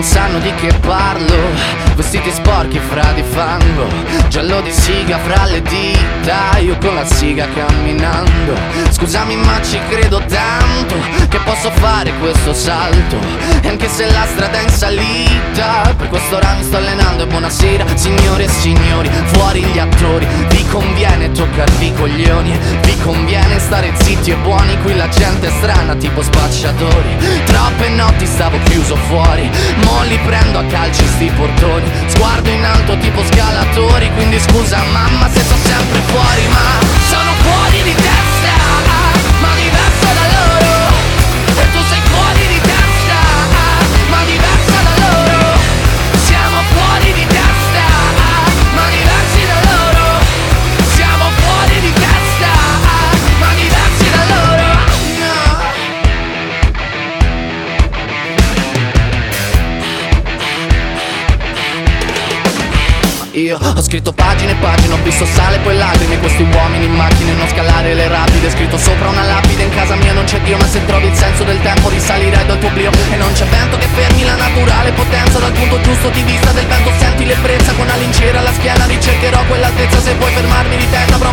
non sanno di che parlo. Vestiti sporchi fra di fango, giallo di siga fra le dita, io con la siga camminando. Scusami ma ci credo tanto che posso fare questo salto, e anche se la strada è in salita, per quest'ora mi sto allenando. E buonasera signore e signori, fuori gli attori. Vi conviene toccarvi i coglioni, vi conviene stare zitti e buoni. Qui la gente è strana tipo spacciatori. Troppe notti stavo chiuso fuori, mo li prendo a calci sti portoni. Sguardo in alto tipo scalatori, quindi scusa mamma se sto sempre fuori, ma sono fuori di testa, ma diverso da loro. E tu sei fuori di testa, ma diversa da loro. Siamo fuori di testa, ma diversi da loro. Siamo fuori di testa, ma diversi da loro. Io ho scritto pagine e pagine, ho visto sale poi lacrime. Questi uomini in macchine, non scalare le rapide. Scritto sopra una lapide, in casa mia non c'è Dio. Ma se trovi il senso del tempo risalirai dal tuo oblio. E non c'è vento che fermi la naturale potenza. Dal punto giusto di vista del vento senti l'ebbrezza. Con la lincera alla schiena ricercherò quell'altezza. Se vuoi fermarmi di testa avrò